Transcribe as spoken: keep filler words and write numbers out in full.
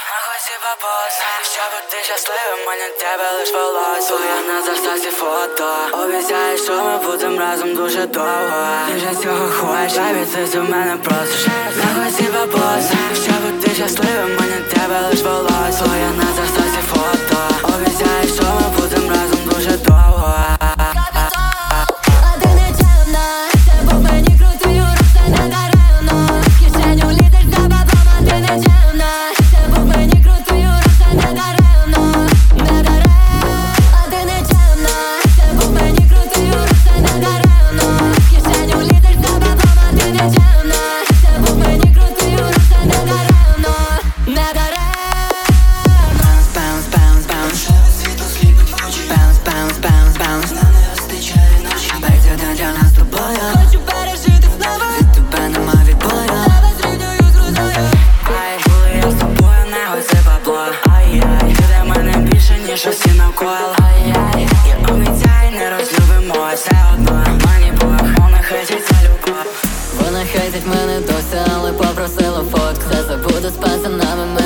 Нахуй себе бос, щоб бути щасливим, мені тебе лиш волос. Твоя на заставці фото. Обіцяєш, що ми будем разом дуже довго. Ти же цього хочеш, обіцяй у мене просиш. Нахуй себе бос, щоб бути щасливим, мені тебе лиш волос. Твоя на заставці фото. Обіцяєш, що ми будем разом дуже довго. А ти не чемна, це був мені крутою, руце не даремно. Кишеню лізеш за баблом, а ти не чемна. Це був мені крутою, руце не даремно. Не даремно. А ти не чемна, це був мені крутою, руце не даремно. Кишеню лізеш за баблом, а ти не чемна. Це був мені крутою, руце не даремно. Не даремно. Bounce, bounce, bounce, bounce, bounce, bounce, bounce. Нам не вистачає ночі. Бейте день для нас з тобою. Хочу пережити знову. Від тебе нема відбою. Тебе зрівнюю з грудою. Ай, коли я з тобою, не госи бабло. Ай-яй, ти для мене більше, ніж усі навколо. Ай-яй, я обіцяю, не розлюбимо все одно. Мені Бог, вона хейтиться любов. Вона хейтить мене досі, але попросила фотку. Все забуду з пацанами.